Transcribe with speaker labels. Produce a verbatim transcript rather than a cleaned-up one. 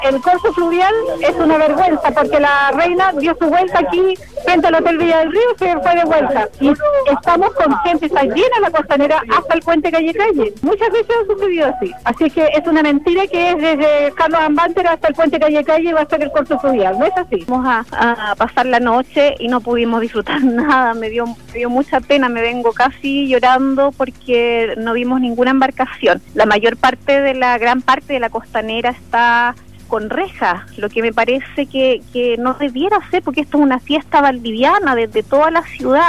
Speaker 1: El corso fluvial es una vergüenza porque la reina dio su vuelta aquí frente al Hotel Villa del Río y se fue de vuelta. Y estamos con gente, está llena la costanera hasta el puente Calle Calle. Muchas veces ha sucedido así. Así que es una mentira que es desde Carlos Ambánter hasta el puente Calle Calle y va a ser el corso fluvial. No es así.
Speaker 2: Vamos a, a pasar la noche y no pudimos disfrutar nada. Me dio, me dio mucha pena. Me vengo casi llorando porque no vimos ninguna embarcación. La mayor parte de la, gran parte de la costanera está con rejas, lo que me parece que, que no debiera ser, porque esto es una fiesta valdiviana desde toda la ciudad.